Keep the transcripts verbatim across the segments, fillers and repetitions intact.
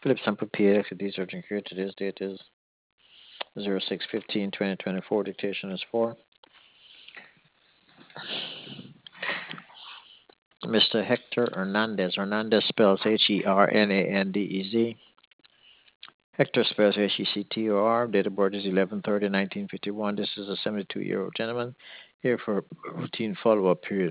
Philip Sample P X, these urgent care. Today's date is zero six fifteen twenty twenty-four. Dictation is for Mister Hector Hernandez. Hernandez spells H E R N A N D E Z. Hector spells H E C T O R. Date of birth is eleven thirty nineteen fifty-one. This is a seventy-two-year-old gentleman here for routine follow-up period.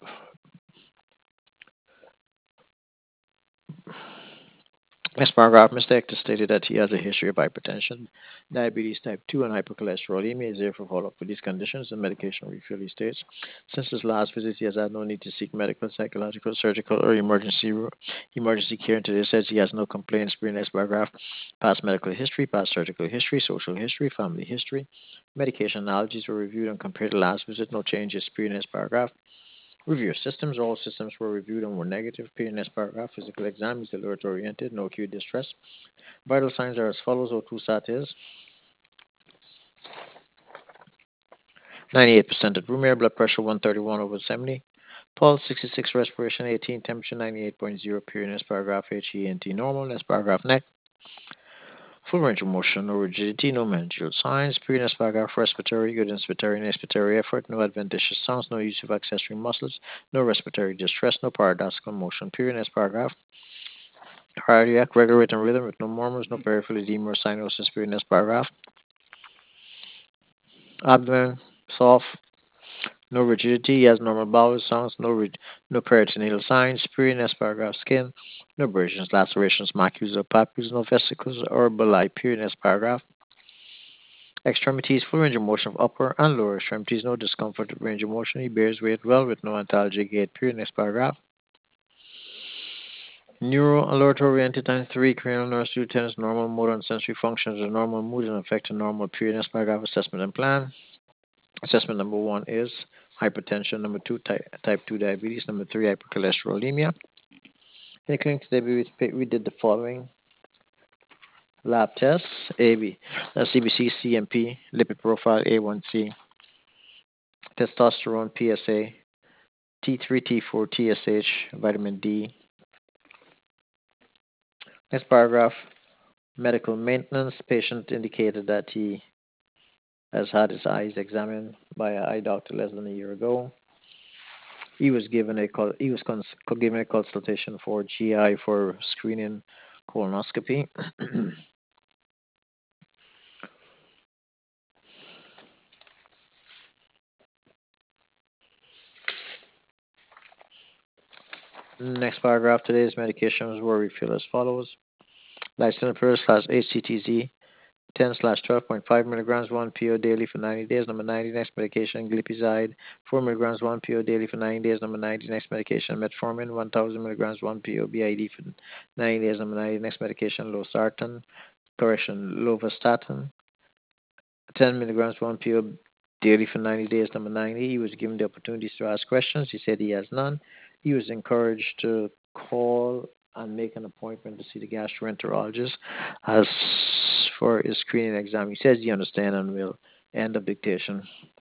Next paragraph, Mister Hector stated that he has a history of hypertension, diabetes type two, and hypercholesterolemia. He is therefore follow up for these conditions and medication refill. He states, since his last visit, he has had no need to seek medical, psychological, surgical, or emergency emergency care. And today says he has no complaints. During next paragraph, past medical history, past surgical history, social history, family history. Medication allergies were reviewed and compared to last visit. No changes. Period. Next paragraph. Review systems. All systems were reviewed and were negative. Period. Next paragraph. Physical exam is alert oriented. No acute distress. Vital signs are as follows. O two sat is ninety-eight percent at room air, blood pressure one thirty-one over seventy, pulse sixty-six, respiration eighteen, temperature ninety-eight point zero. Period. Next paragraph. H E N T normal. Next paragraph. Neck. Full range of motion, no rigidity, no managerial signs. Period. Next paragraph. Respiratory, good inspiratory and expiratory effort, no adventitious sounds, no use of accessory muscles, no respiratory distress, no paradoxical motion. Period. Next paragraph. Cardiac, regular rate and rhythm with no murmurs, no peripheral edema or cyanosis. Period. Next paragraph. Abdomen, soft, no rigidity, he has normal bowel sounds, no rig- no peritoneal signs. Period. Next paragraph. Skin, no abrasions, lacerations, macules or papules, no vesicles or bulli. Period. Next paragraph. Extremities, full range of motion of upper and lower extremities, no discomfort with range of motion. He bears weight well with no antalgic gait. Period. Next paragraph. Neuro and laboratory oriented times three, cranial nerve tennis, normal motor and sensory functions are normal, mood and affect a normal. Period. Next paragraph. Assessment and plan. Assessment number one is hypertension. Number two, type, type two diabetes. Number three, hypercholesterolemia. In the clinic today, we, we did the following lab tests: A B, uh, C B C, C M P, lipid profile, A one C, testosterone, P S A, T three, T four, T S H, vitamin D. Next paragraph: medical maintenance. Patient indicated that he has had his eyes examined by an eye doctor less than a year ago. He was given a he was cons- given a consultation for G I for screening colonoscopy. Next paragraph. Today's medications were refilled as follows: lisinopril slash H C T Z ten slash twelve point five milligrams one P O daily for ninety days. Number ninety. Next medication glipizide four milligrams one P O daily for ninety days. Number ninety. Next medication metformin one thousand milligrams one P O B I D for ninety days. Number ninety. Next medication losartan correction lovastatin ten milligrams one P O daily for ninety days. Number ninety. He was given the opportunities to ask questions. He said he has none. He was encouraged to call and make an appointment to see the gastroenterologist as for his screening exam. He says he understands and will end of dictation.